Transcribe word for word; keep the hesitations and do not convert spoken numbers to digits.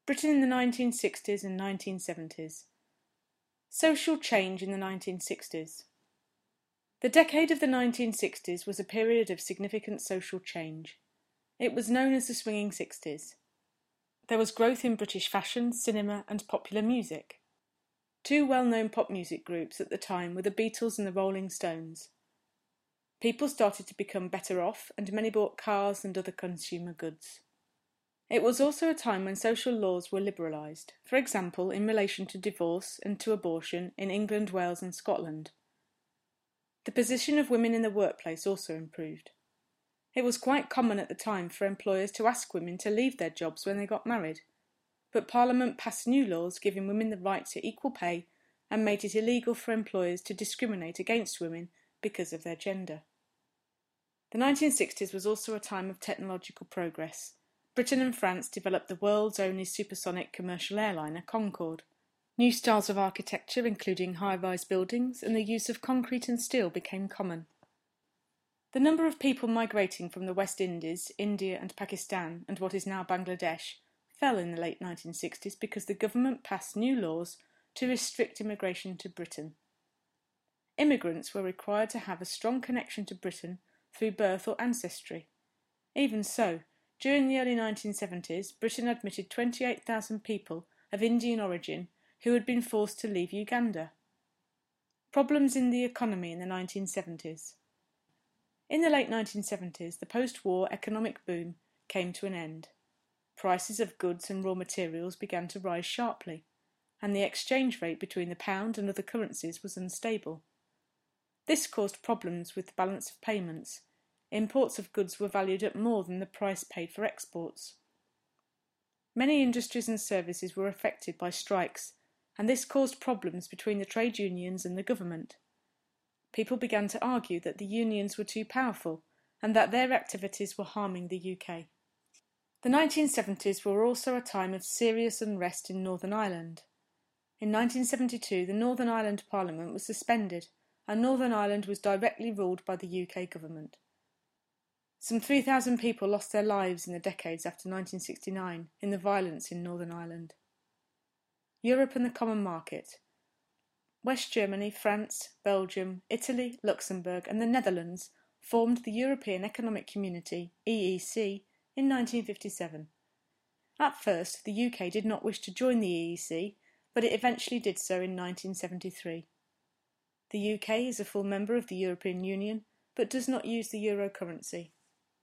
Britain in the nineteen sixties and nineteen seventies. Social change in the nineteen sixties. The decade of the nineteen sixties was a period of significant social change. It was known as the Swinging Sixties. There was growth in British fashion, cinema and popular music. Two well-known pop music groups at the time were the Beatles and the Rolling Stones. People started to become better off and many bought cars and other consumer goods. It was also a time when social laws were liberalised, for example in relation to divorce and to abortion in England, Wales and Scotland. The position of women in the workplace also improved. It was quite common at the time for employers to ask women to leave their jobs when they got married, but Parliament passed new laws giving women the right to equal pay and made it illegal for employers to discriminate against women because of their gender. The nineteen sixties was also a time of technological progress. Britain and France developed the world's only supersonic commercial airliner, Concorde. New styles of architecture, including high-rise buildings, and the use of concrete and steel became common. The number of people migrating from the West Indies, India and Pakistan, and what is now Bangladesh, fell in the late nineteen sixties because the government passed new laws to restrict immigration to Britain. Immigrants were required to have a strong connection to Britain through birth or ancestry. Even so, during the early nineteen seventies, Britain admitted twenty-eight thousand people of Indian origin who had been forced to leave Uganda. Problems in the economy in the nineteen seventies. In the late nineteen seventies, the post-war economic boom came to an end. Prices of goods and raw materials began to rise sharply, and the exchange rate between the pound and other currencies was unstable. This caused problems with the balance of payments. Imports of goods were valued at more than the price paid for exports. Many industries and services were affected by strikes, and this caused problems between the trade unions and the government. People began to argue that the unions were too powerful and that their activities were harming the U K. The nineteen seventies were also a time of serious unrest in Northern Ireland. In nineteen seventy-two, the Northern Ireland Parliament was suspended, and Northern Ireland was directly ruled by the U K government. Some three thousand people lost their lives in the decades after nineteen sixty-nine in the violence in Northern Ireland. Europe and the Common Market. West Germany, France, Belgium, Italy, Luxembourg and the Netherlands formed the European Economic Community, E E C, in nineteen fifty-seven. At first, the U K did not wish to join the E E C, but it eventually did so in nineteen seventy-three. The U K is a full member of the European Union, but does not use the euro currency.